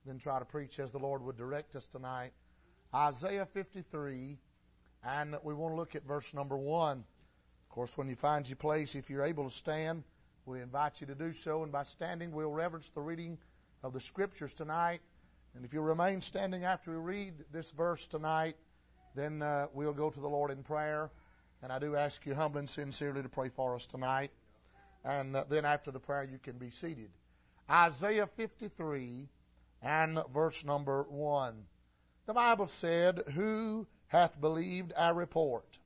then try to preach as the Lord would direct us tonight. Isaiah 53, and we want to look at verse number 1. Of course, when you find your place, if you're able to stand, we invite you to do so. And by standing, we'll reverence the reading of the Scriptures tonight. And if you remain standing after we read this verse tonight, then we'll go to the Lord in prayer. And I do ask you humbly and sincerely to pray for us tonight. And then after the prayer, you can be seated. Isaiah 53 and verse number 1. The Bible said, "Who hath believed our report?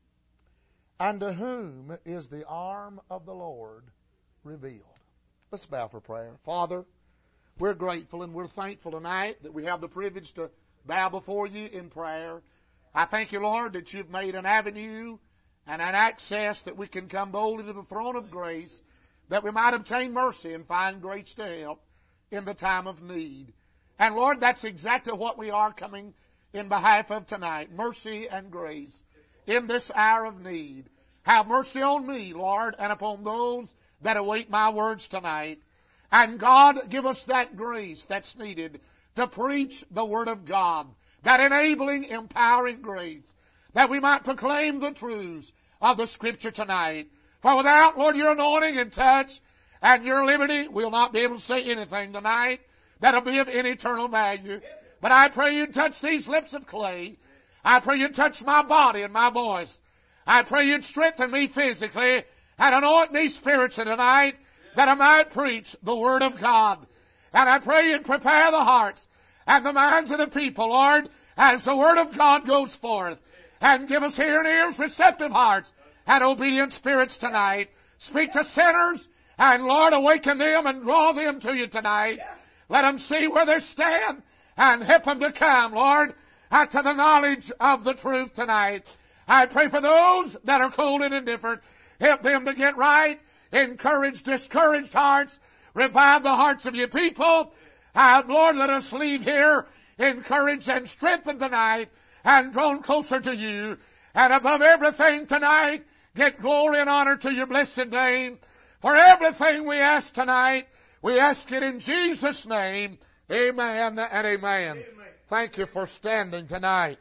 And to whom is the arm of the Lord revealed?" Let's bow for prayer. Father, we're grateful and we're thankful tonight that we have the privilege to bow before you in prayer. I thank you, Lord, that you've made an avenue and an access that we can come boldly to the throne of grace, that we might obtain mercy and find grace to help in the time of need. And Lord, that's exactly what we are coming in behalf of tonight, mercy and grace in this hour of need. Have mercy on me, Lord, and upon those that await my words tonight. And God, give us that grace that's needed to preach the Word of God, that enabling, empowering grace, that we might proclaim the truths of the Scripture tonight. For without, Lord, your anointing and touch and your liberty, we'll not be able to say anything tonight that'll be of any eternal value. But I pray you'd touch these lips of clay. I pray you'd touch my body and my voice. I pray you'd strengthen me physically and anoint me spiritually tonight, that I might preach the Word of God. And I pray you'd prepare the hearts and the minds of the people, Lord, as the Word of God goes forth. And give us hearing ears, receptive hearts, and obedient spirits tonight. Speak to sinners, and Lord, awaken them and draw them to you tonight. Let them see where they stand, and help them to come, Lord, to the knowledge of the truth tonight. I pray for those that are cold and indifferent. Help them to get right. Encourage discouraged hearts. Revive the hearts of your people. Lord, let us leave here encouraged and strengthened tonight and drawn closer to you. And above everything tonight, get glory and honor to your blessed name. For everything we ask tonight, we ask it in Jesus' name. Amen and amen. Amen. Thank you for standing tonight.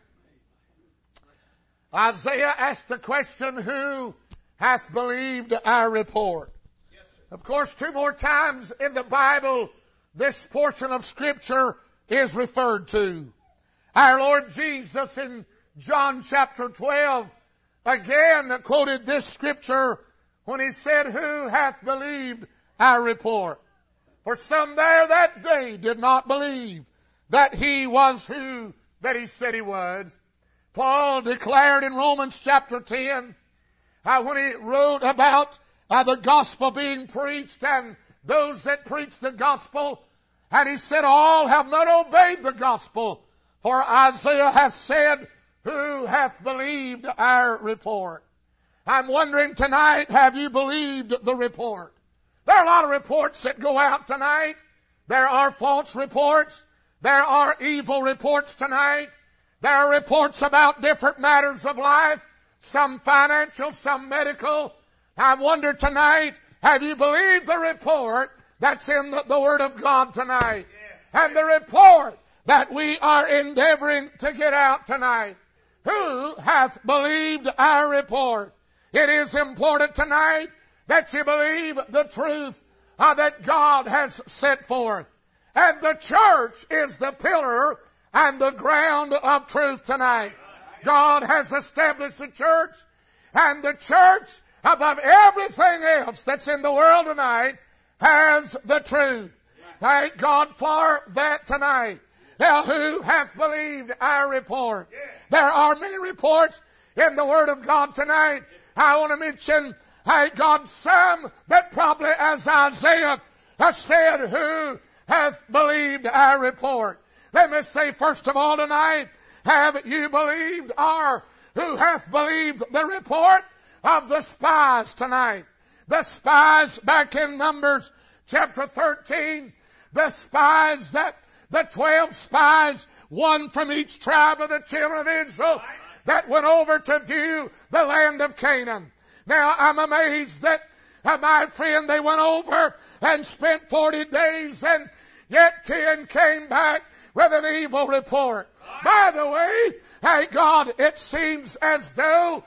Isaiah asked the question, "Who hath believed our report?" Yes, of course, 2 more times in the Bible, this portion of Scripture is referred to. Our Lord Jesus in John chapter 12 again quoted this Scripture when he said, "Who hath believed our report?" For some there that day did not believe that he was who that he said he was. Paul declared in Romans chapter 10, when he wrote about the gospel being preached and those that preach the gospel, and he said, "All have not obeyed the gospel, for Isaiah hath said, who hath believed our report?" I'm wondering tonight, have you believed the report? There are a lot of reports that go out tonight. There are false reports. There are evil reports tonight. There are reports about different matters of life, some financial, some medical. I wonder tonight, have you believed the report that's in the Word of God tonight? And the report that we are endeavoring to get out tonight. Who hath believed our report? It is important tonight that you believe the truth that God has set forth. And the church is the pillar and the ground of truth tonight. God has established the church, and the church, above everything else that's in the world tonight, has the truth. Thank God for that tonight. Now, who hath believed our report? There are many reports in the Word of God tonight. I want to mention, God, some that probably, as Isaiah has said, who hath believed our report? Let me say, first of all tonight, have you believed, or who hath believed the report of the spies tonight? The spies back in Numbers chapter 13, the spies that the 12 spies, one from each tribe of the children of Israel, that went over to view the land of Canaan. Now, I'm amazed that, my friend, they went over and spent 40 days, and yet 10 came back with an evil report. By the way, hey God, it seems as though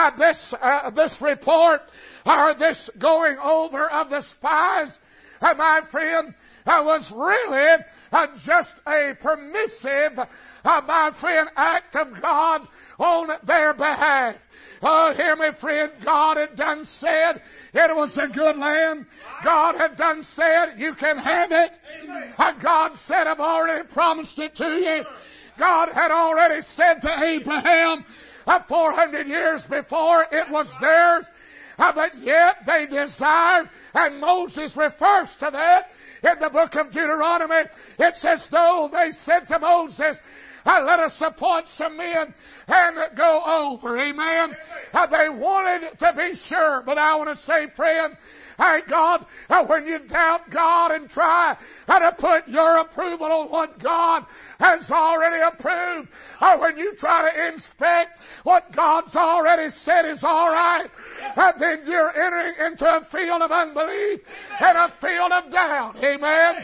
this report or this going over of the spies, my friend, was really just a permissive, my friend, act of God on their behalf. Oh, hear me, friend. God had done said it was a good land. God had done said you can have it. God said, I've already promised it to you. God had already said to Abraham 400 years before it was theirs. But yet they desired, and Moses refers to that in the book of Deuteronomy. It's as though they said to Moses, let us appoint some men and go over. Amen. They wanted to be sure. But I want to say, friend, hey God, when you doubt God and try to put your approval on what God has already approved, or when you try to inspect what God's already said is all right, then you're entering into a field of unbelief and a field of doubt. Amen.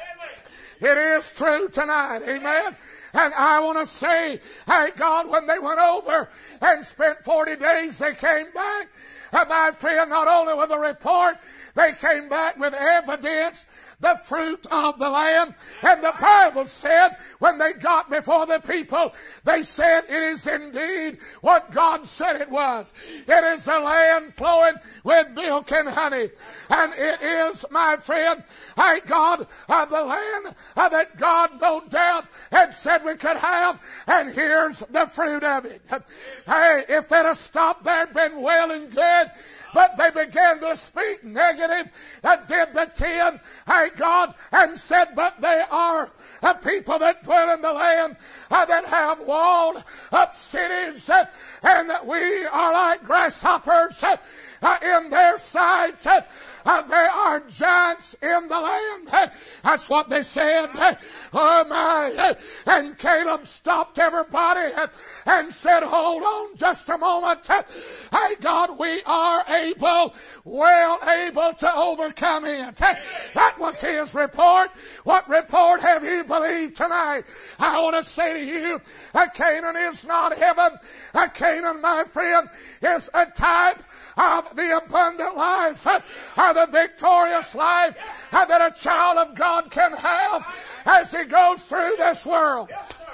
It is true tonight. Amen. And I want to say, hey God, when they went over and spent 40 days, they came back. My friend, not only with a report, they came back with evidence, the fruit of the land. And the Bible said, when they got before the people, they said, it is indeed what God said it was. It is a land flowing with milk and honey. And it is, my friend, hey God, the land that God no doubt had said we could have. And here's the fruit of it. Hey, if they'd have stopped there, it'd been well and good. But they began to speak negative. Did the 10, hey God, and said, but they are a people that dwell in the land, that have walled up cities, and that we are like grasshoppers in their sight. There are giants in the land. That's what they said. Oh my. And Caleb stopped everybody and said, hold on just a moment. Hey God, we are well able to overcome it. That was his report. What report have you believed tonight? I want to say to you, Canaan is not heaven. Canaan, my friend, is a type of the abundant life, or the victorious life that a child of God can have as he goes through this world.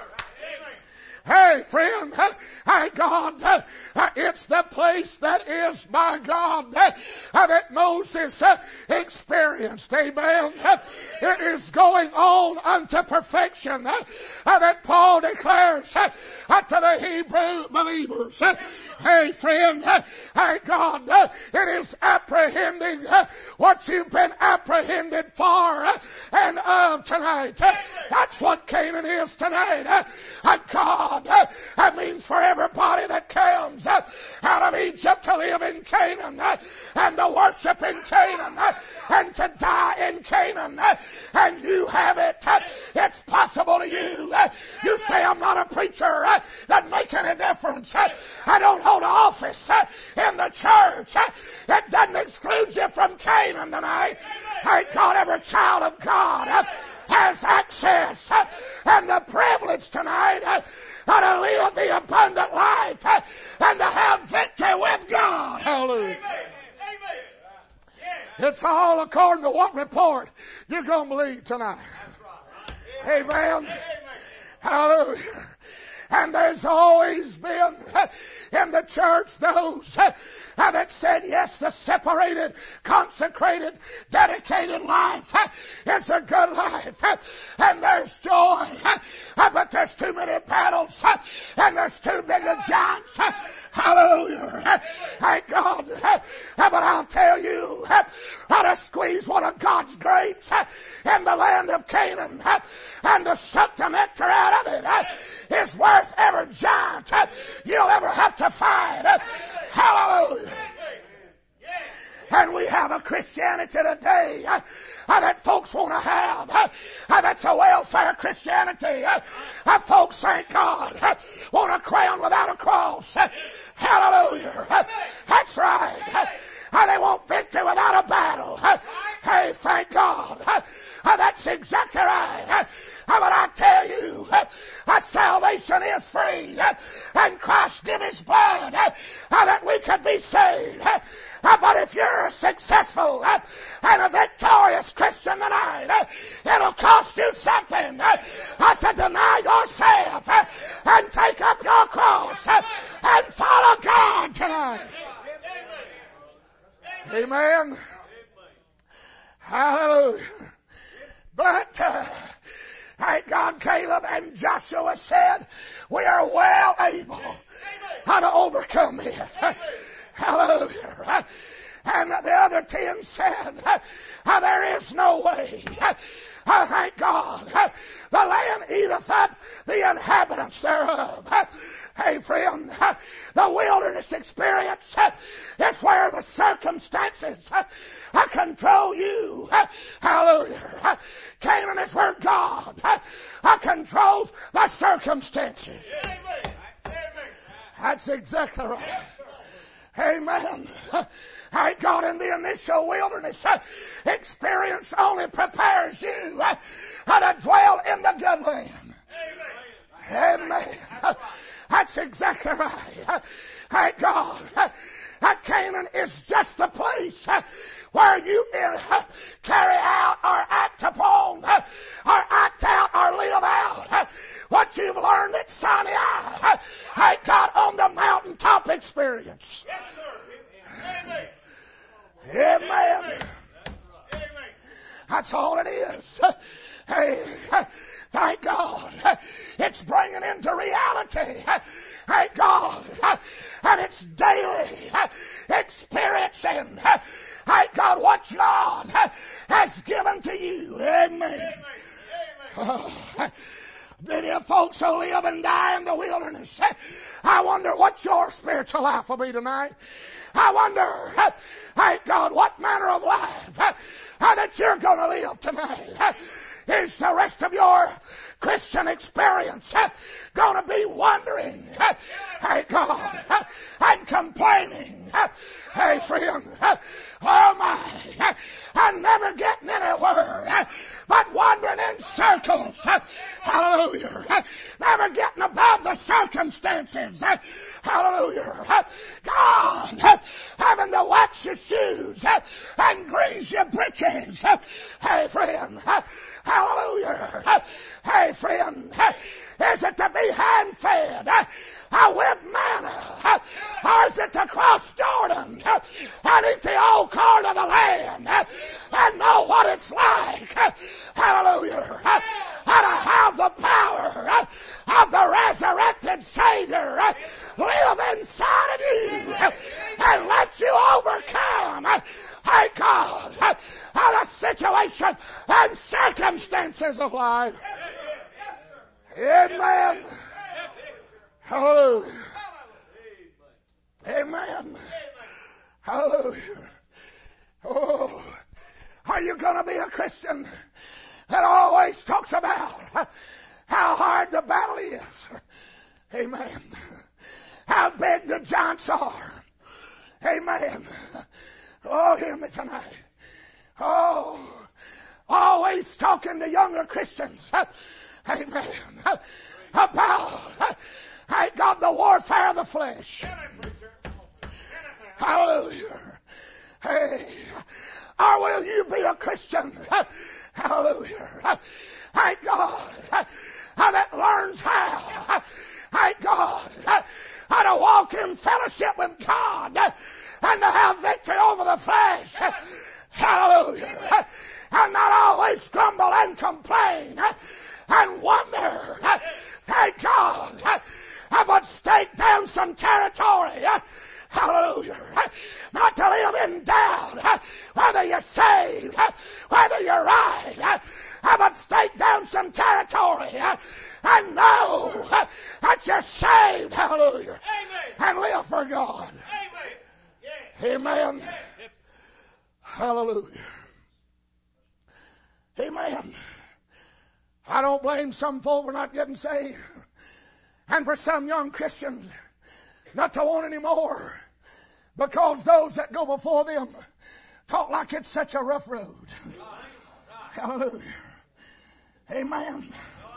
Hey, friend, hey, God, it's the place that is by God that Moses experienced. Amen. It is going on unto perfection that Paul declares to the Hebrew believers. Hey, friend, hey, God, it is apprehending what you've been apprehended for and of tonight. That's what Canaan is tonight. God, that means for everybody that comes out of Egypt to live in Canaan and to worship in Canaan and to die in Canaan, and you have it. It's possible to you. You say, I'm not a preacher. Doesn't make any difference. I don't hold office in the church. It doesn't exclude you from Canaan tonight. Thank God, every child of God has access and the privilege tonight to live the abundant life and to have victory with God. Hallelujah. It's all according to what report you're going to believe tonight. Amen. Hallelujah. And there's always been in the church those that said, yes, the separated, consecrated, dedicated life is a good life. And there's joy. But there's too many battles. And there's too big a giants. Hallelujah. Thank God. But I'll tell you, how to squeeze one of God's grapes in the land of Canaan and to suck the nectar out of it is worth every giant you'll ever have to fight. Hallelujah. And we have a Christianity today that folks want to have. That's a welfare Christianity. Folks, thank God, want a crown without a cross. Hallelujah. That's right. They want victory without a battle. Hey, thank God. That's exactly right. But I tell you, salvation is free, and Christ gave His blood that we could be saved. But if you're a successful and a victorious Christian tonight, it'll cost you something to deny yourself and take up your cross and follow God tonight. Amen. Hallelujah. But thank God Caleb and Joshua said, we are well able to overcome it. Hallelujah. And the other 10 said, there is no way. Thank God. The land eateth up the inhabitants thereof. Hey, friend, the wilderness experience is where the circumstances control you. Hallelujah. Canaan is where God controls the circumstances. That's exactly right. Amen. Thank God, in the initial wilderness experience only prepares you to dwell in the good land. Amen. That's exactly right. Thank God. Canaan is just the place where you carry out or act upon or act out or live out what you've learned at Sinai. Thank God, on the mountaintop experience. Yes, sir. Amen. That's all it is. Hey, thank God. It's bringing into reality. Thank God. And it's daily experiencing. Thank God what God has given to you. Amen. Many of folks who live and die in the wilderness. I wonder what your spiritual life will be tonight. I wonder, thank God, what manner of life that you're going to live tonight. Is the rest of your Christian experience going to be wondering, hey God, and complaining, hey friend, oh my, and never getting anywhere, but wandering in circles, hallelujah, never getting above the circumstances, hallelujah, God, having to wax your shoes and grease your breeches, hey friend, hallelujah. Hey, friend, is it to be hand-fed with manna? Or is it to cross Jordan and eat the old corn of the land and know what it's like? Hallelujah. And to have the power of the resurrected Savior live inside of you and let you overcome, hey God, the situation and circumstances of life. Amen. Hallelujah. Amen. Hallelujah. Oh, are you going to be a Christian that always talks about how hard the battle is? Amen. How big the giants are. Amen. Oh, hear me tonight. Oh, always talking to younger Christians. Amen. About, thank God, the warfare of the flesh. Hallelujah. Hey, or will you be a Christian? Hallelujah. Thank God, that learns how, thank God, how to walk in fellowship with God and to have victory over the flesh. Hallelujah. And not always grumble and complain and wonder. Thank God. But stake down some territory. Hallelujah. Not to live in doubt whether you're saved, whether you're right. But stake down some territory and know that you're saved. Hallelujah. And live for God. Amen. Hallelujah. Amen. I don't blame some folk for not getting saved. And for some young Christians not to want any more. Because those that go before them, talk like it's such a rough road. Hallelujah. Amen.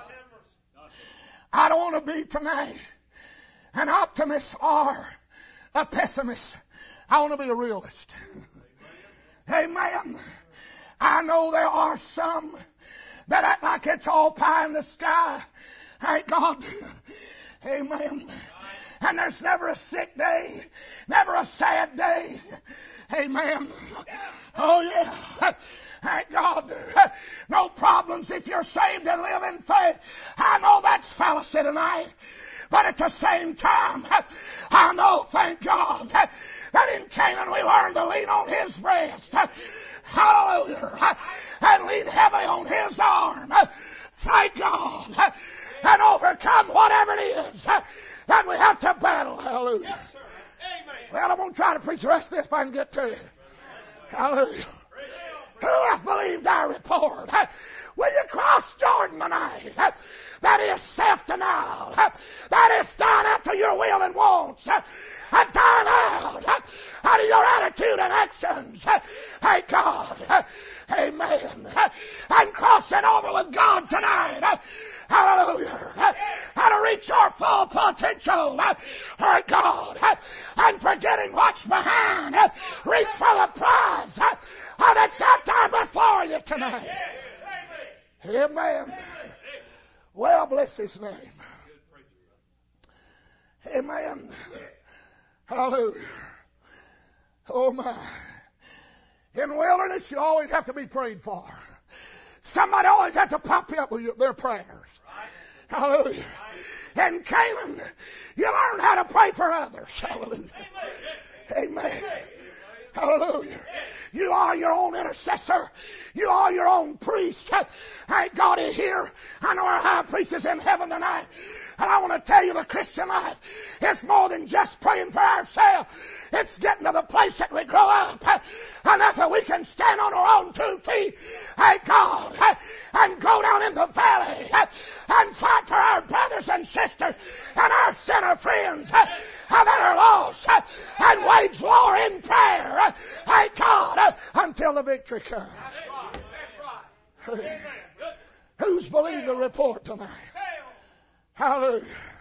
I don't want to be tonight an optimist or a pessimist. I want to be a realist. Amen. I know there are some that act like it's all pie in the sky. Thank God. Amen. And there's never a sick day, never a sad day. Amen. Oh yeah. Thank God. No problems if you're saved and live in faith. I know that's fallacy tonight. But at the same time, I know, thank God, that in Canaan we learned to lean on His breast. Hallelujah. And lean heavily on His arm. Thank God. And overcome whatever it is that we have to battle. Hallelujah. Yes, sir. Amen. Well, I'm going to try to preach the rest of this if I can get to it. Hallelujah. Who hath believed our report? Will you cross Jordan tonight? That is self-denial. That is dying out to your will and wants. Dying out of your attitude and actions. Thank God. Amen. And crossing over with God tonight. Hallelujah. How to reach your full potential. Thank God. And forgetting what's behind. Reach for the prize that's out there before you tonight. Amen. Well, bless His name. Amen. Hallelujah. Oh my. In the wilderness, you always have to be prayed for. Somebody always has to pop you up with their prayers. Hallelujah. In Canaan, you learn how to pray for others. Hallelujah. Amen. Hallelujah. You are your own intercessor. You are your own priest. Thank God He's here. I know our high priest is in heaven tonight. And I want to tell you the Christian life is more than just praying for ourselves. It's getting to the place that we grow up. And that we can stand on our own 2 feet. Thank God. And go down in the valley. And fight for our brothers and sisters. And our sinner friends that are lost. And wage war in prayer. Thank God. Until the victory comes. That's right. Who's believed the report tonight? Hallelujah.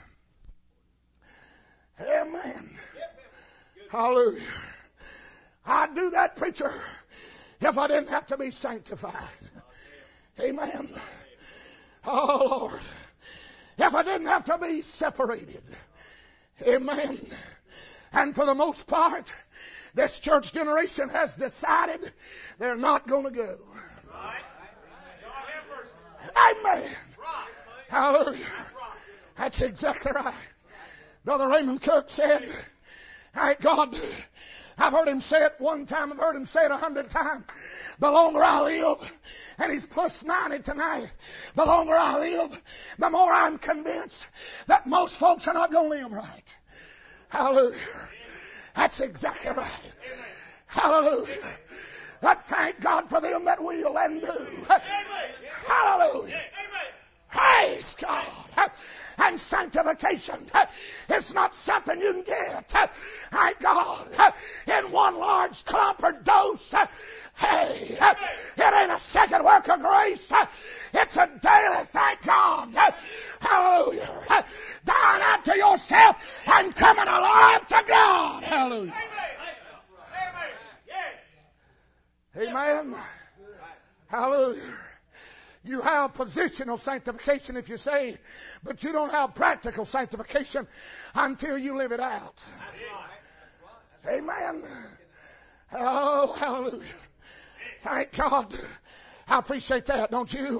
Amen. Hallelujah. I'd do that, preacher, if I didn't have to be sanctified. Amen. Oh, Lord. If I didn't have to be separated. Amen. And for the most part, this church generation has decided they're not going to go. Amen. Hallelujah. That's exactly right. Brother Raymond Cook said, thank God, I've heard him say it one time, I've heard him say it 100 times. The longer I live, and he's plus 90 tonight, the longer I live, the more I'm convinced that most folks are not going to live right. Hallelujah. That's exactly right. Hallelujah. But thank God for them that will and do. Hallelujah. Praise God. And sanctification is not something you can get, thank God, in one large clump or dose. Hey, it ain't a second work of grace. It's a daily, thank God. Hallelujah. Dying out to yourself and coming alive to God. Hallelujah. Amen. Hallelujah. You have positional sanctification if you say, but you don't have practical sanctification until you live it out. Amen. Oh, hallelujah. Thank God. I appreciate that, don't you?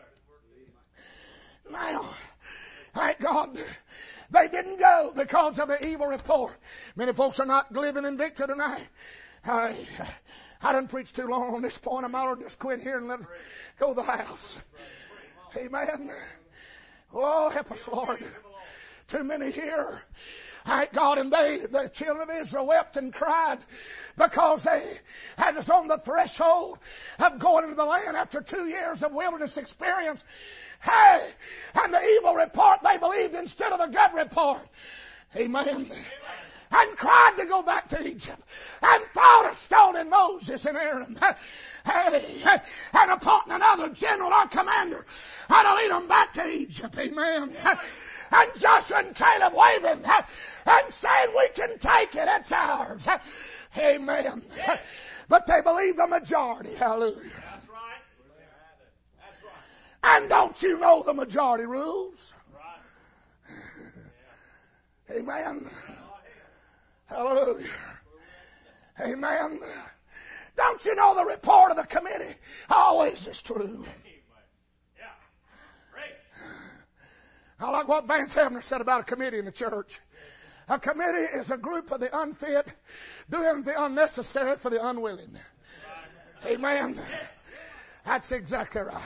Now, thank God. They didn't go because of the evil report. Many folks are not living in victory tonight. I didn't preach too long on this point. I might have just quit here and let go to the house. Amen. Oh, help us, Lord. Too many here. Thank God. And the children of Israel wept and cried because they had us on the threshold of going into the land after 2 years of wilderness experience. Hey, and the evil report they believed instead of the good report. Amen. and cried to go back to Egypt and thought of stoning Moses and Aaron and appointing another general or commander to lead them back to Egypt. Amen. And Joshua and Caleb waving and saying, we can take it, it's ours. Amen. But they believe the majority. Hallelujah. That's right. That's right. And don't you know the majority rules? Right. Amen. Hallelujah. Amen. Don't you know the report of the committee always is true? Yeah. Great. I like what Vance Havner said about a committee in the church. A committee is a group of the unfit doing the unnecessary for the unwilling. Amen. That's exactly right.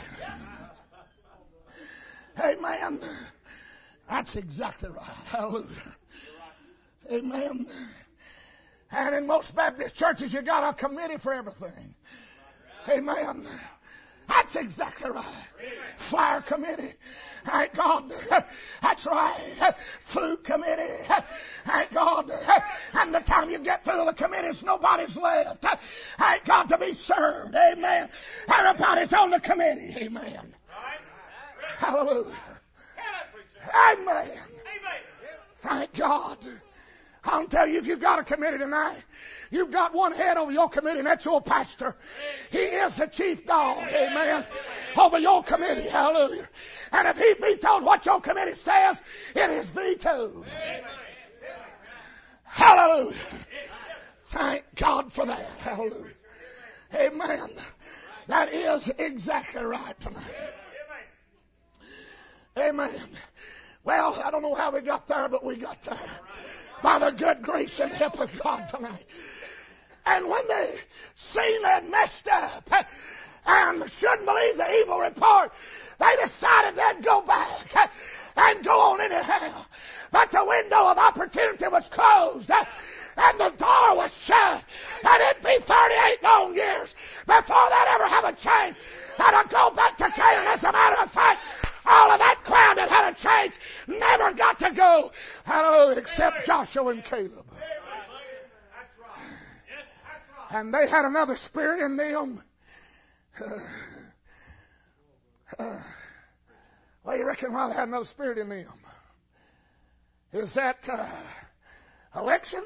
Amen. That's exactly right. Hallelujah. Amen. And in most Baptist churches, you got a committee for everything. Amen. That's exactly right. Flyer committee. Thank God. That's right. Food committee. Thank God. And the time you get through the committees, nobody's left. Thank God to be served. Amen. Everybody's on the committee. Amen. Hallelujah. Amen. Thank God. I'll tell you, if you've got a committee tonight, you've got one head over your committee, and that's your pastor. He is the chief dog, amen, over your committee. Hallelujah. And if he vetoes what your committee says, it is vetoed. Hallelujah. Thank God for that. Hallelujah. Amen. That is exactly right tonight. Amen. Well, I don't know how we got there, but we got there. By the good grace and help of God tonight. And when they seen they'd messed up and shouldn't believe the evil report, they decided they'd go back and go on anyhow. But the window of opportunity was closed and the door was shut. And it'd be 38 long years before they'd ever have a change. And to go back to Canaan, as a matter of fact, all of that crowd that had a change never got to go. Hallelujah, except Joshua and Caleb. And they had another spirit in them. Well, you reckon why they had another spirit in them? Is that election?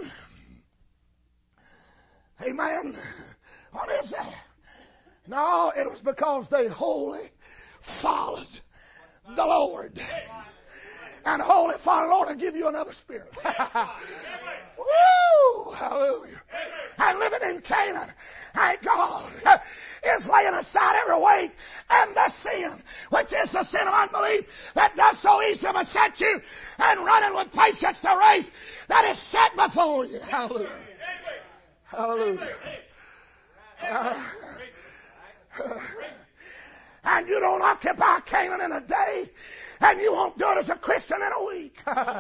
Amen. What is that? No, it was because they wholly followed the Lord. And wholly follow the Lord and give you another spirit. Woo! Hallelujah. And living in Canaan, thank God, is laying aside every weight and the sin, which is the sin of unbelief that does so easily beset you, and running with patience the race that is set before you. Hallelujah. Hallelujah. And you don't occupy Canaan in a day, and you won't do it as a Christian in a week.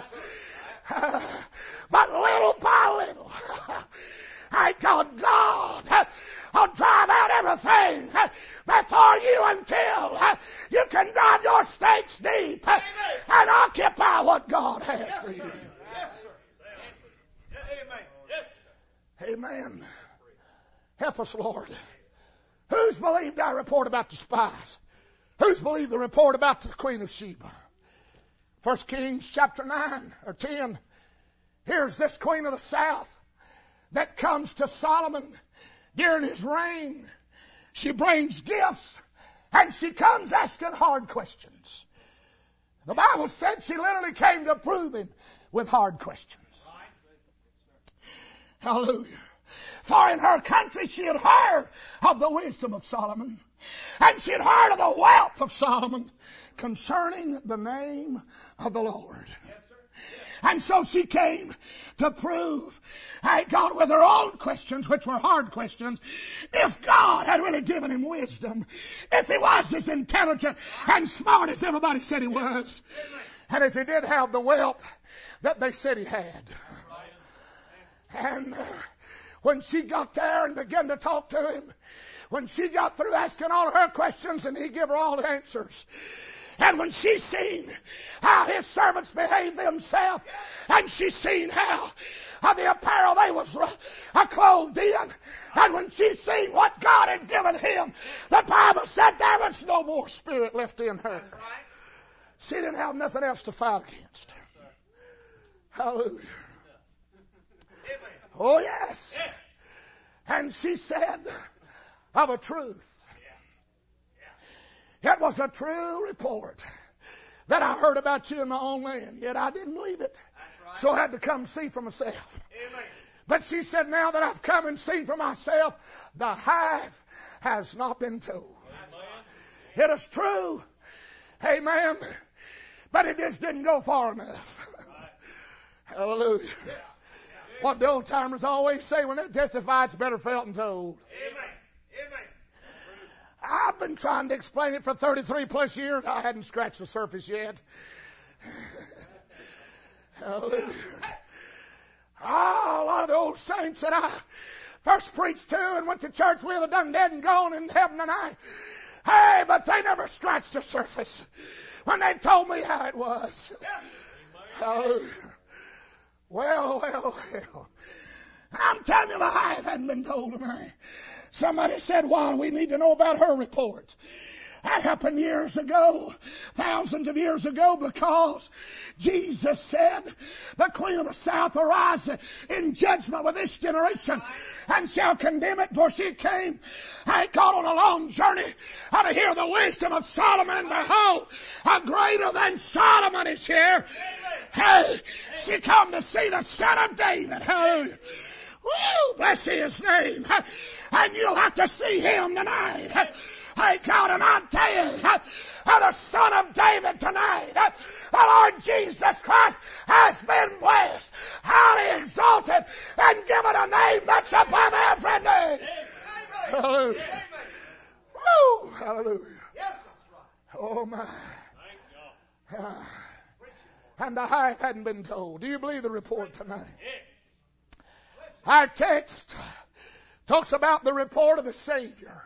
But little by little, thank God, will drive out everything before you until you can drive your stakes deep and occupy what God has for you. Yes, sir. Amen. Yes. Amen. Help us, Lord. Who's believed our report about the spies? Who's believed the report about the Queen of Sheba? 1 Kings chapter 9 or 10. Here's this queen of the south that comes to Solomon during his reign. She brings gifts and she comes asking hard questions. The Bible said she literally came to prove him with hard questions. Hallelujah. For in her country she had heard of the wisdom of Solomon, and she had heard of the wealth of Solomon concerning the name of the Lord. And so she came to prove, thank God, with her own questions, which were hard questions, if God had really given him wisdom, if he was as intelligent and smart as everybody said he was, and if he did have the wealth that they said he had. And when she got there and began to talk to him, when she got through asking all her questions and he gave her all the answers, and when she seen how how his servants behaved themselves. And she seen how the apparel they was clothed in. And when she seen what God had given him, the Bible said there was no more spirit left in her. She didn't have nothing else to fight against. Hallelujah. Oh, yes. And she said of a truth. It was a true report that I heard about you in my own land, yet I didn't believe it. So I had to come see for myself. But she said, now that I've come and seen for myself, the half has not been told. It is true. Amen. But it just didn't go far enough. Hallelujah. What the old timers always say when they testify, it's better felt than told. I've been trying to explain it for 33 plus years. I hadn't scratched the surface yet. Hallelujah. A lot of the old saints that I first preached to and went to church with are done dead and gone in heaven tonight. Hey, but they never scratched the surface when they told me how it was. Hallelujah. Well. I'm telling you, the hive hadn't been told tonight. Somebody said, why we need to know about her report. That happened years ago, thousands of years ago, because Jesus said, the Queen of the South arise in judgment with this generation and shall condemn it, for she came, I got on a long journey to hear the wisdom of Solomon, and behold, a greater than Solomon is here. Hey, she come to see the Son of David. Hallelujah. Woo, bless his name. And you'll have to see him tonight. Hey, God, and I'll tell you, the Son of David tonight, the Lord Jesus Christ has been blessed, highly exalted, and given a name that's above every name. Hallelujah. Woo, hallelujah. Oh, my. And the hive hadn't been told. Do you believe the report tonight? Our text talks about the report of the Savior.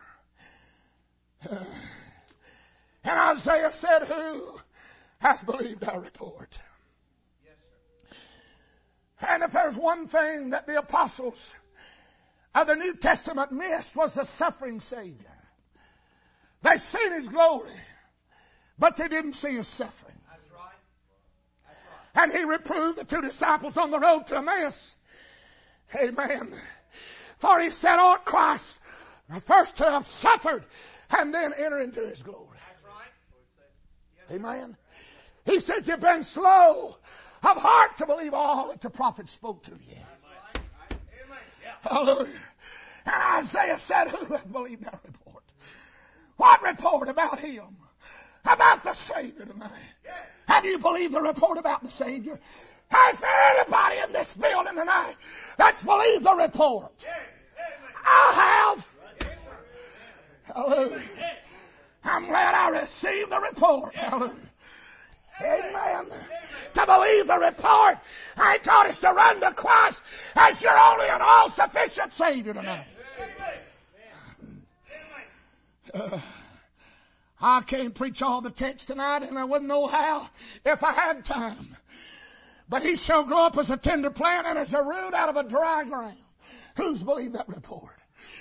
And Isaiah said, who hath believed our report? Yes, sir. And if there's one thing that the apostles of the New Testament missed, was the suffering Savior. They seen his glory, but they didn't see his suffering. That's right. That's right. And he reproved the two disciples on the road to Emmaus. Amen. For he said, ought Christ first to have suffered and then enter into his glory. That's right. Amen. He said, you've been slow of heart to believe all that the prophet spoke to you. Amen. Hallelujah. And Isaiah said, who hath believed our report? What report about him? About the Savior tonight. Have you believed the report about the Savior? Has there anybody in this building tonight that's believed the report? I have. Hallelujah. I'm glad I received the report. Hallelujah. Amen. To believe the report, I taught us to run to Christ as your only and all-sufficient Savior tonight. I can't preach all the text tonight, and I wouldn't know how if I had time. But he shall grow up as a tender plant and as a root out of a dry ground. Who's believed that report?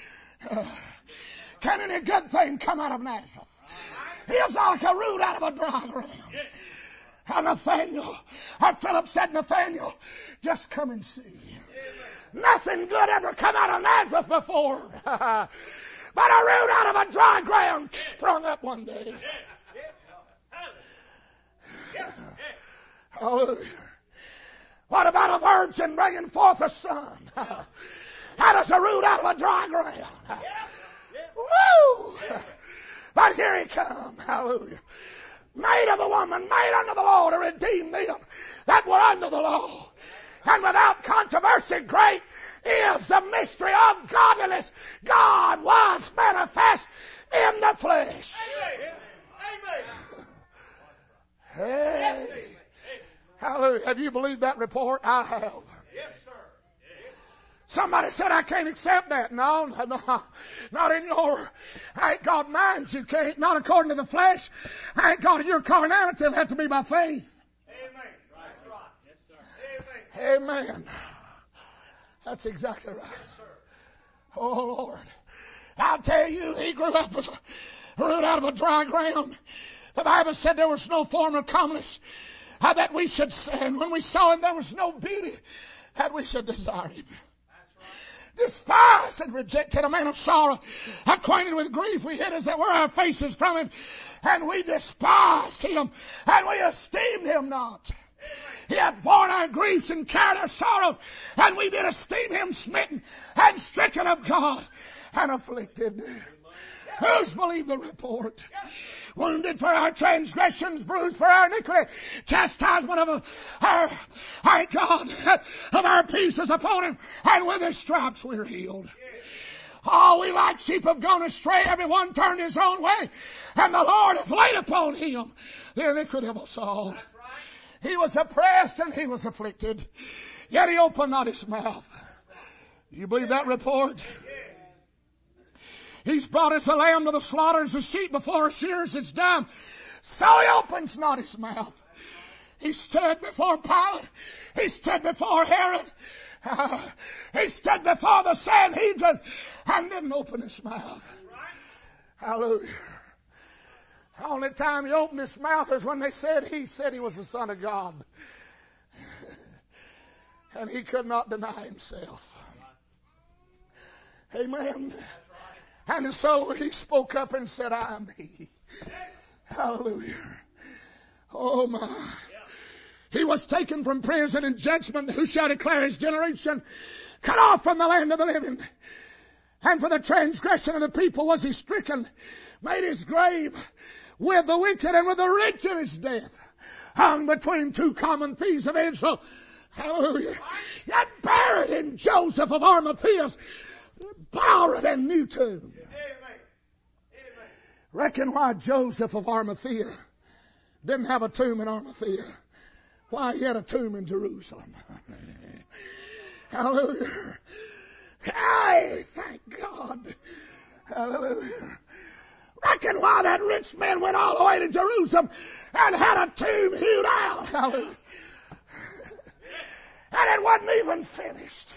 Can any good thing come out of Nazareth? He is like a root out of a dry ground. And Nathaniel, or Philip said, Nathaniel, just come and see. Nothing good ever come out of Nazareth before. But a root out of a dry ground sprung up one day. Hallelujah. What about a virgin bringing forth a son? That is a root out of a dry ground. Woo! But here he comes. Hallelujah. Made of a woman, made under the law to redeem them that were under the law. And without controversy, great is the mystery of godliness. God was manifest in the flesh. Amen. Hey. Hallelujah. Have you believed that report? I have. Yes, sir. Somebody said, I can't accept that. No, not in your, God minds you can't. Not according to the flesh. Ain't God in your carnality. It'll have to be by faith. Amen. Amen. That's exactly right. Oh, Lord. I'll tell you, he grew up as a root out of a dry ground. The Bible said there was no form of comeliness that we should sin. When we saw him, there was no beauty that we should desire him. Despised and rejected, a man of sorrow, acquainted with grief. We hid as it were our faces from him, and we despised him, and we esteemed him not. He hath borne our griefs and carried our sorrows, and we did esteem him smitten and stricken of God and afflicted. Who's believed the report? Wounded for our transgressions, bruised for our iniquity, chastisement of our peace was upon him, and with his stripes we're healed. Oh, we like sheep have gone astray, everyone turned his own way, and the Lord hath laid upon him the iniquity of us all. He was oppressed and he was afflicted, yet he opened not his mouth. You believe that report? He's brought as a lamb to the slaughter, as a sheep before a shearers its dumb. So he opens not his mouth. He stood before Pilate. He stood before Herod. He stood before the Sanhedrin and didn't open his mouth. Hallelujah. The only time he opened his mouth is when he said he was the Son of God. And he could not deny himself. Amen. And so he spoke up and said, I am he. Hallelujah. Oh my. He was taken from prison and judgment. Who shall declare his generation? Cut off from the land of the living. And for the transgression of the people was he stricken. Made his grave with the wicked and with the rich in his death. Hung between two common thieves of Israel. Hallelujah. Yet buried in Joseph of Arimathea's borrowed and new tomb. Reckon why Joseph of Arimathea didn't have a tomb in Arimathea. Why he had a tomb in Jerusalem. Hallelujah. Hey, thank God. Hallelujah. Reckon why that rich man went all the way to Jerusalem and had a tomb hewed out. Hallelujah. And it wasn't even finished.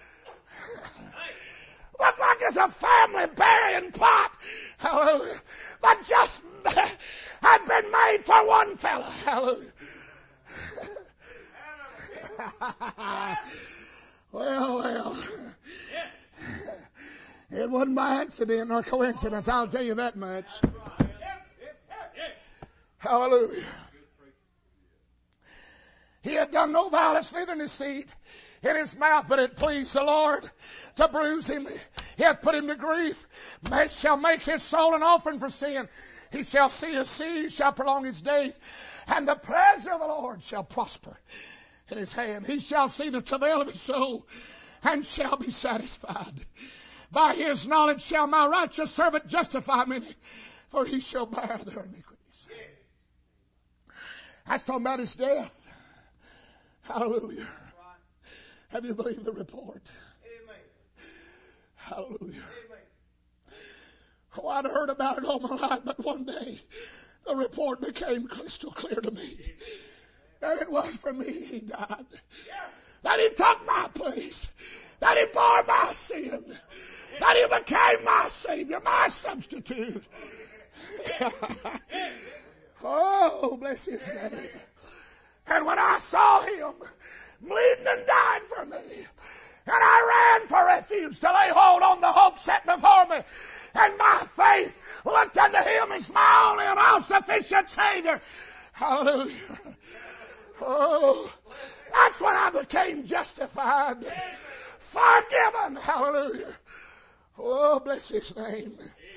Looked like it's a family burying plot. Hallelujah. But just had been made for one fella. Hallelujah. Well. It wasn't by accident or coincidence, I'll tell you that much. Hallelujah. He had done no violence, neither deceit in his mouth, but it pleased the Lord to bruise him. He hath put him to grief. Shall make his soul an offering for sin. He shall see his seed, shall prolong his days, and the pleasure of the Lord shall prosper in his hand. He shall see the travail of his soul, and shall be satisfied. By his knowledge shall my righteous servant justify many, for he shall bear their iniquities. That's talking about his death. Hallelujah. Have you believed the report? Hallelujah. Oh, I'd heard about it all my life, but one day the report became crystal clear to me. That it was for me he died. That he took my place. That he bore my sin. That he became my Savior, my substitute. Oh, bless his name. And when I saw him bleeding and dying for me, and I ran for refuge to lay hold on the hope set before me, and my faith looked unto him as my only and all-sufficient Savior. Hallelujah. Oh, that's when I became justified, forgiven. Hallelujah. Oh, bless his name.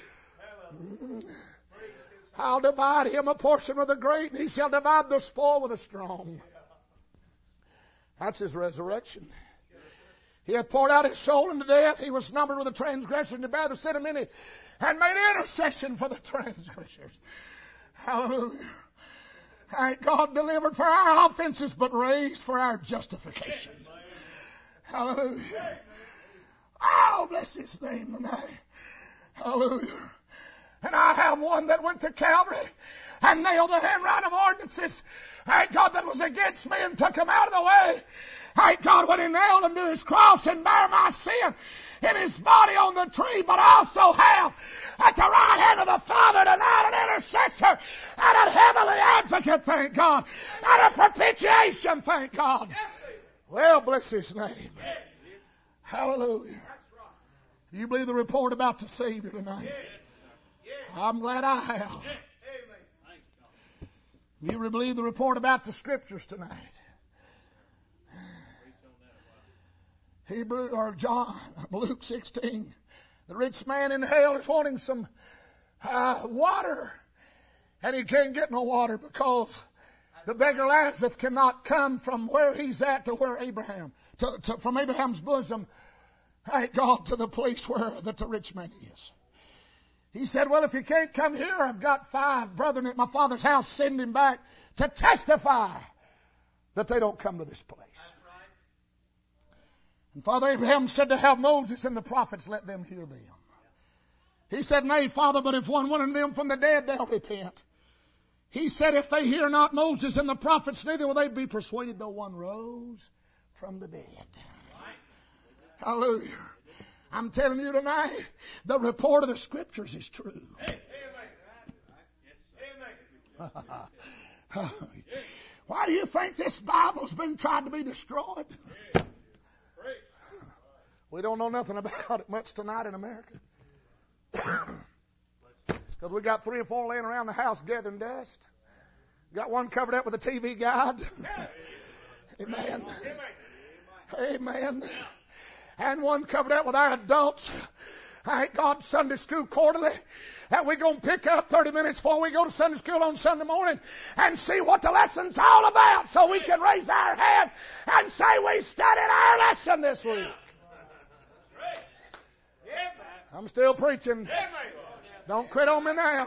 I'll divide him a portion with the great, and he shall divide the spoil with the strong. That's his resurrection. He had poured out his soul into death. He was numbered with the transgression to bear the sin of many, and made intercession for the transgressors. Hallelujah. Thank God, delivered for our offenses, but raised for our justification. Hallelujah. Oh, bless his name tonight. Hallelujah. And I have one that went to Calvary and nailed the handwriting of ordinances Thank God, that was against me and took him out of the way. Thank God, when he nailed him to his cross and bare my sin in his body on the tree, but I also have at the right hand of the Father tonight an intercessor and a heavenly advocate, thank God, and a propitiation, thank God. Well, bless his name. Hallelujah. You believe the report about the Savior tonight? I'm glad I have. You believe the report about the Scriptures tonight? Luke 16. The rich man in hell is wanting some water, and he can't get no water because the beggar Lazarus cannot come from where he's at to where from Abraham's bosom, thank God, to the place where that the rich man is. He said, well, if you can't come here, I've got 5 brethren at my father's house. Send him back to testify that they don't come to this place. And Father Abraham said to have Moses and the prophets, let them hear them. He said, nay, Father, but if one of them from the dead, they'll repent. He said, if they hear not Moses and the prophets, neither will they be persuaded, though one rose from the dead. Hallelujah. I'm telling you tonight, the report of the Scriptures is true. Why do you think this Bible's been tried to be destroyed? We don't know nothing about it much tonight in America. Because we got 3 or 4 laying around the house gathering dust. Got one covered up with a TV guide. Amen. Amen. And one covered up with our adults. Thank God, Sunday school quarterly. That we're going to pick up 30 minutes before we go to Sunday school on Sunday morning and see what the lesson's all about so we can raise our hand and say we studied our lesson this week. I'm still preaching. Don't quit on me now.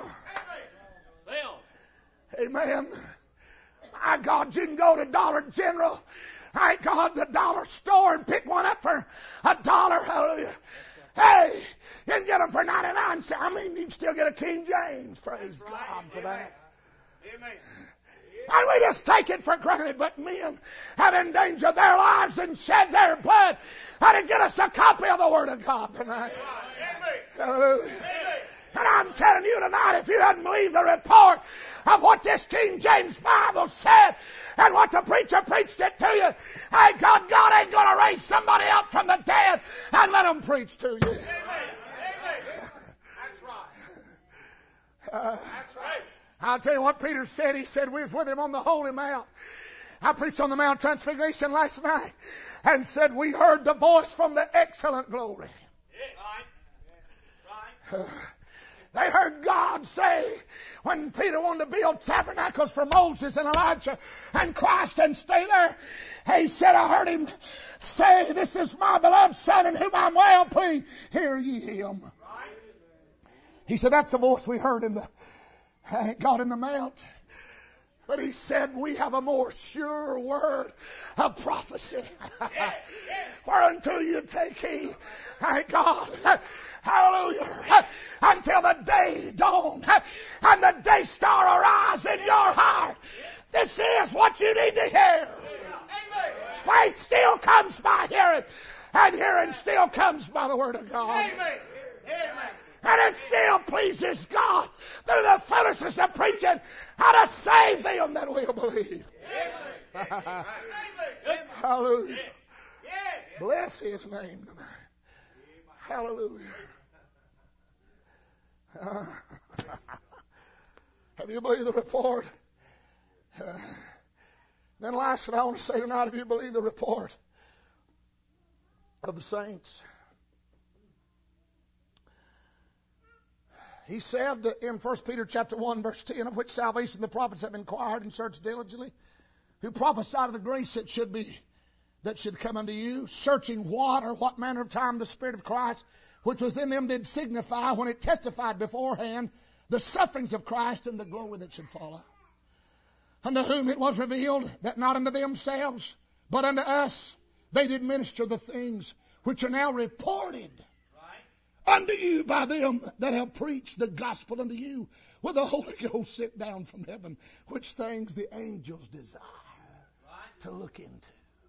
Amen. My God, you can go to Dollar General, thank God, the dollar store, and pick one up for $1. Hallelujah. Hey, you can get them for 99 cents. I mean, you can still get a King James. Praise God for that. Amen. And we just take it for granted, but men have endangered their lives and shed their blood to get us a copy of the Word of God tonight. Hallelujah. And I'm telling you tonight, if you hadn't believed the report of what this King James Bible said and what the preacher preached it to you, hey, God ain't going to raise somebody up from the dead and let them preach to you. Amen. That's right. That's right. I'll tell you what Peter said. He said we was with him on the Holy Mount. I preached on the Mount Transfiguration last night and said we heard the voice from the excellent glory. They heard God say when Peter wanted to build tabernacles for Moses and Elijah and Christ and stay there. He said, I heard him say, this is my beloved Son in whom I'm well pleased. Hear ye him. He said, that's the voice we heard in the God in the mount. But he said, we have a more sure word of prophecy. Whereunto you take heed. Thank God. Hallelujah. Until the day dawn and the day star arise in your heart. This is what you need to hear. Faith still comes by hearing, and hearing still comes by the Word of God. And it still pleases God through the foolishness of preaching how to save them that will believe. Hallelujah. Bless His name tonight. Hallelujah. Have you believed the report? Then lastly, I want to say tonight, have you believed the report of the saints? He said in 1 Peter chapter 1, verse 10, of which salvation the prophets have inquired and searched diligently, who prophesied of the grace that should come unto you, searching what manner of time the Spirit of Christ, which was in them, did signify when it testified beforehand the sufferings of Christ and the glory that should follow. Unto whom it was revealed that not unto themselves, but unto us they did minister the things which are now reported unto you by them that have preached the gospel unto you, with the Holy Ghost sent down from heaven, which things the angels desire to look into.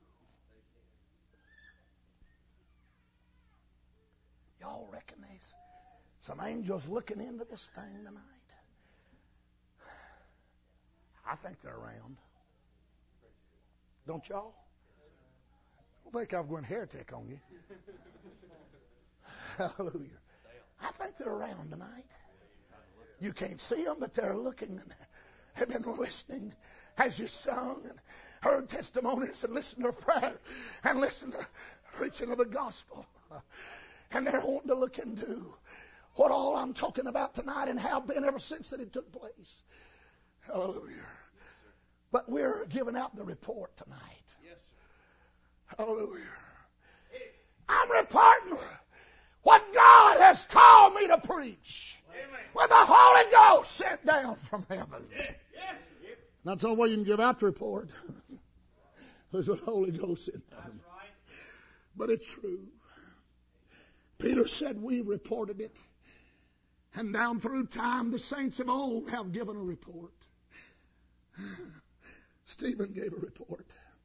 Y'all reckon there's some angels looking into this thing tonight? I think they're around. Don't y'all? I don't think I'm going heretic on you. Hallelujah. I think they're around tonight. You can't see them, but they're looking and have been listening as you sung and heard testimonies and listened to prayer and listened to preaching of the gospel. And they're wanting to look into what all I'm talking about tonight and have been ever since that it took place. Hallelujah. But we're giving out the report tonight. Yes, sir. Hallelujah. I'm reporting what God has called me to preach. Amen. With the Holy Ghost sent down from heaven. Yes. Yes. That's the only way you can give out the report. Is with the Holy Ghost sent down. That's right. But it's true. Peter said we reported it. And down through time, the saints of old have given a report. Stephen gave a report.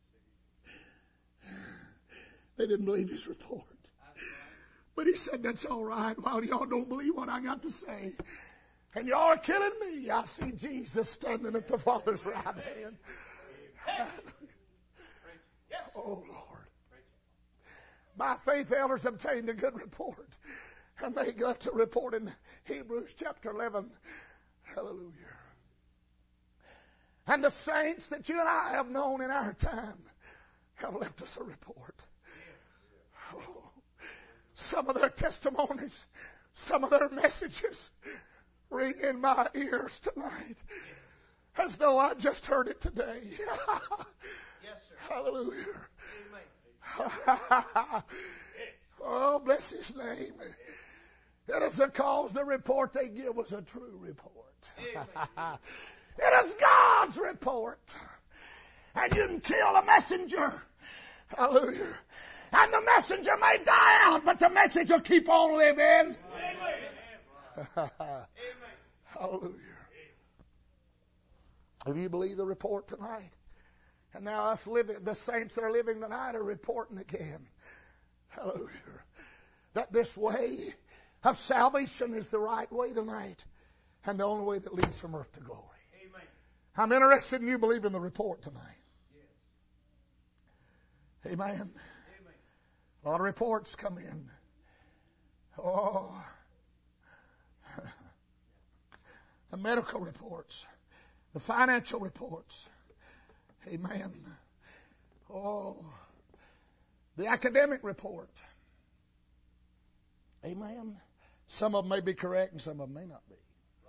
They didn't believe his report. But he said, that's all right. While y'all don't believe what I got to say, and y'all are killing me, I see Jesus standing at the Father's right hand. Oh, Lord. By faith, elders obtained a good report. And they left a report in Hebrews chapter 11. Hallelujah. And the saints that you and I have known in our time have left us a report. Oh, some of their testimonies, some of their messages ring in my ears tonight as though I just heard it today. Yes, sir. Hallelujah. Amen. Oh, bless his name. It is because the report they give was a true report. Amen. It is God's report. And you can kill a messenger. Hallelujah. And the messenger may die out, but the message will keep on living. Amen. Hallelujah. Have you believed the report tonight? And now us living, the saints that are living tonight are reporting again. Hallelujah. That this way of salvation is the right way tonight. And the only way that leads from earth to glory. Amen. I'm interested in you believing the report tonight. Yes. Amen. Amen. A lot of reports come in. Oh. The medical reports. The financial reports. Amen. Oh. The academic report. Amen. Some of them may be correct and some of them may not be.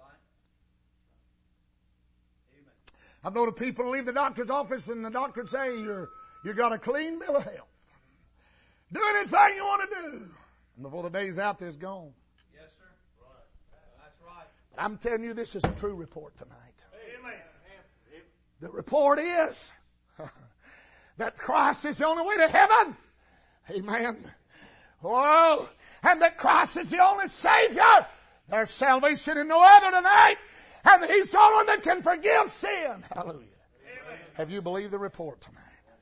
I've known of people leave the doctor's office and the doctor would say, you got a clean bill of health. Do anything you want to do. And before the day's out, they're gone. Yes, sir. Right. That's right. But I'm telling you, this is a true report tonight. Amen. The report is that Christ is the only way to heaven. Amen. Oh, and that Christ is the only Savior. There's salvation in no other tonight. And He's the only one that can forgive sin. Hallelujah. Amen. Have you believed the report tonight?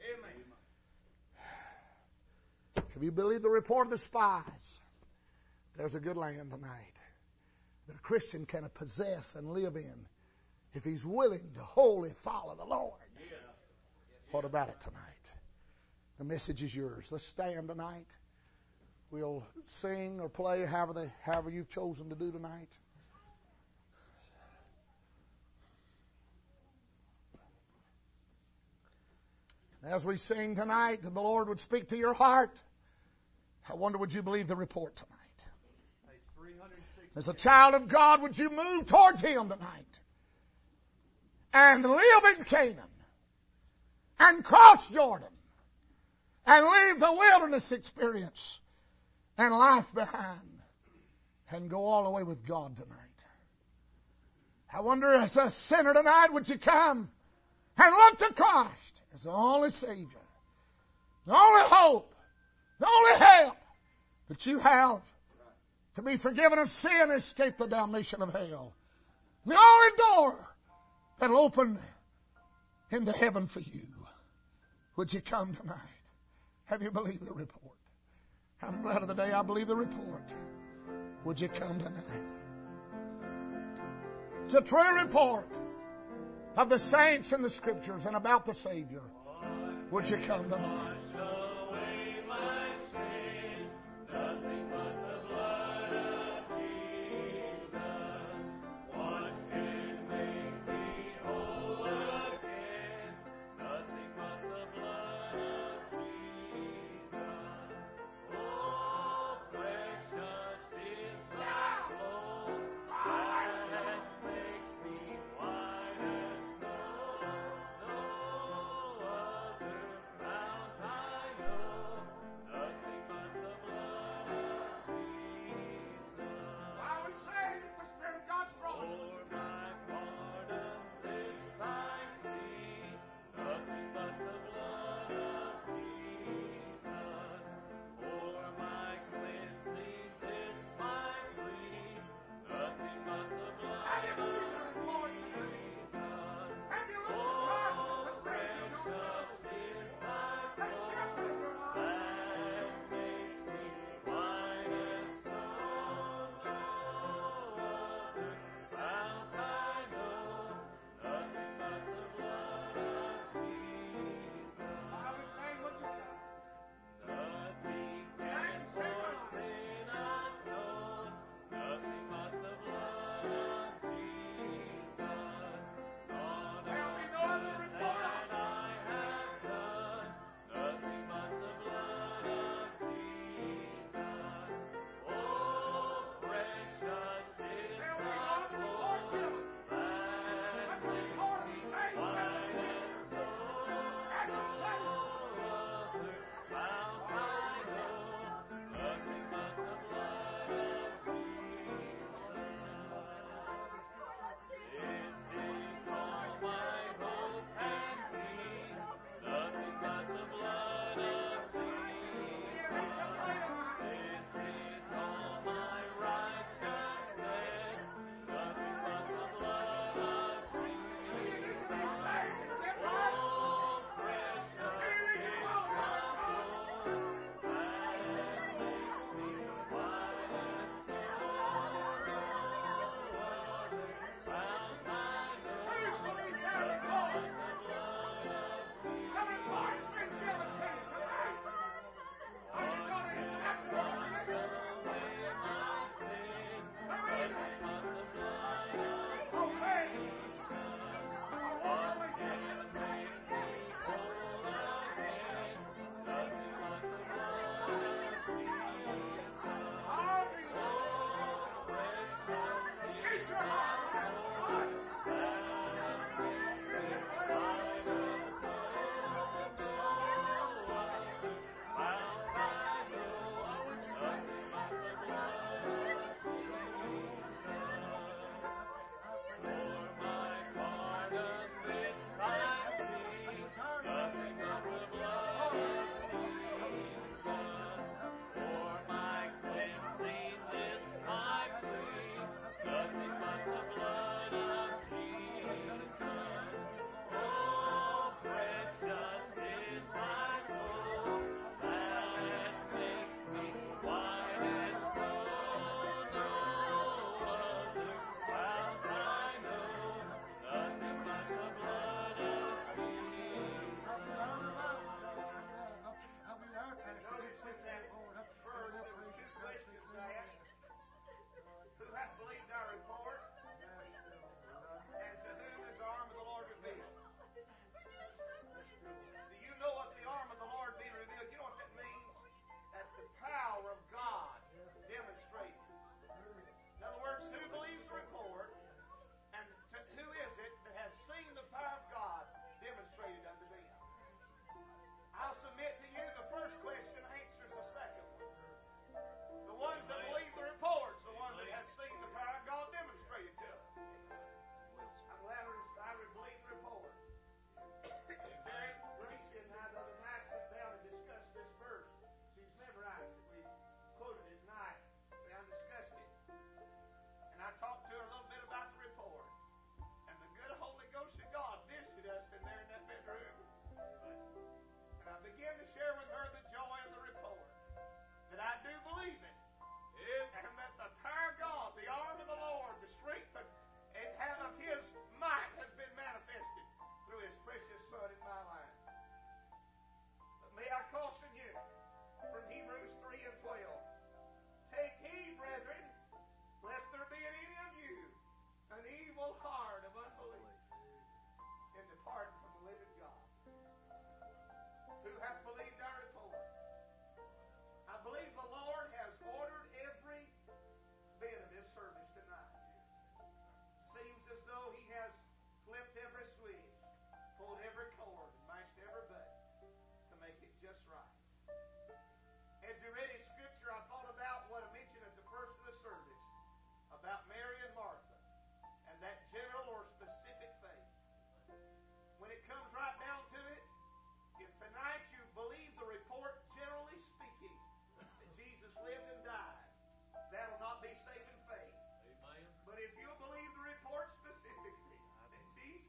Amen. Have you believed the report of the spies? There's a good land tonight that a Christian can possess and live in if he's willing to wholly follow the Lord. Yeah. What about it tonight? The message is yours. Let's stand tonight. We'll sing or play however you've chosen to do tonight. As we sing tonight, the Lord would speak to your heart. I wonder, would you believe the report tonight? As a child of God, would you move towards Him tonight? And live in Canaan. And cross Jordan. And leave the wilderness experience and life behind. And go all the way with God tonight. I wonder, as a sinner tonight, would you come and look to Christ as the only Savior, the only hope, the only help that you have to be forgiven of sin and escape the damnation of hell. The only door that'll open into heaven for you. Would you come tonight? Have you believed the report? I'm glad of the day I believe the report. Would you come tonight? It's a true report of the saints in the Scriptures and about the Savior. Would you come tonight?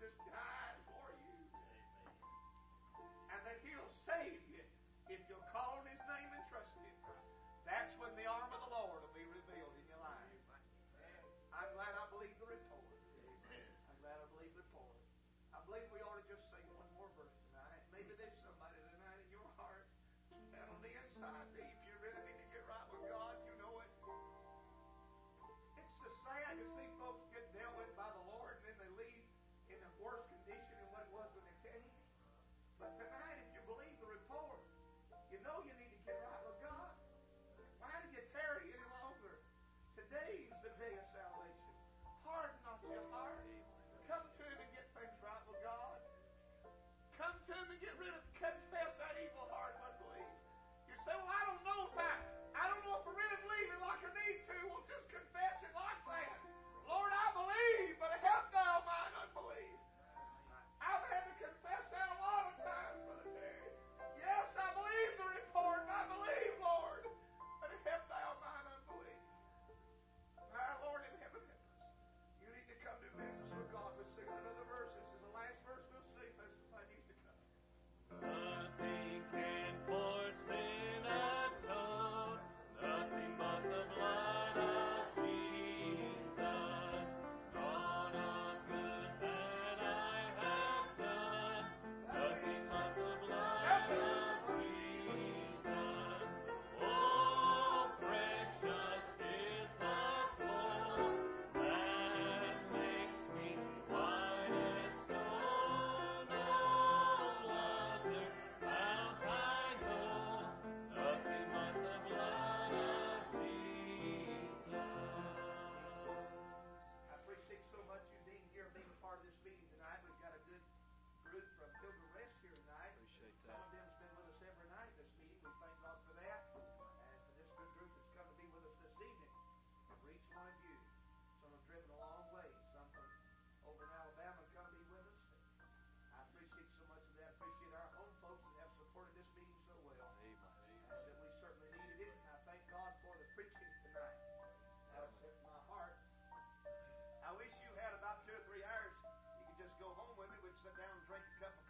Jesus died for you. And that He'll save you if you'll call on His name and trust Him. That's when the arm of the Lord will be revealed in your life. I'm glad I believe the report. I'm glad I believe the report. I believe we ought to just sing one more verse tonight. Maybe there's somebody tonight in your heart and on the inside deep you really need to get right with God. You know it. It's so sad to see folks get dealt with by the Lord and then they leave in a worse condition than what it was when they came. But tonight, if you believe the report, you know you need to get right with God. Why do you tarry any longer? Today's the day of salvation. Harden not your heart. Come to Him and get things right with God. Come to Him and confess that evil heart of unbelief. You say, well, I don't know if I really believe it like I need to. Well, just confess it like that. Lord, I believe, but help thou mine unbelief. I've had to confess that a lot of times, Brother Terry. Yes, I believe the report, and I believe, Lord, but help thou mine unbelief. My Lord in heaven, help us. You need to come do business with God. We'll sing another verse. This is the last verse we'll sing. That's the time used to come. Nothing can for sin atone, nothing but the blood of Jesus. Not a good that I have done, nothing but the blood of Jesus. Oh, precious is the flow that makes me white as snow. No other fount I know, nothing but the blood of Jesus. I appreciate so much you being here, being a part of this meeting tonight. We've got a good group from Pilgrim Rest here tonight. Appreciate Some of them's been with us every night this meeting. We thank God for that. And for this good group that's come to be with us this evening. For each one of you. Some have driven a long way. Some from over in Alabama come to be with us. I appreciate so much of that. Appreciate our home folks that have supported this meeting so well. Amen. And that we certainly needed it. And I thank God for the preaching tonight. That was in my heart. I wish you had about 2 or 3 hours. You could just go home with me. We'd sit down and drink a cup of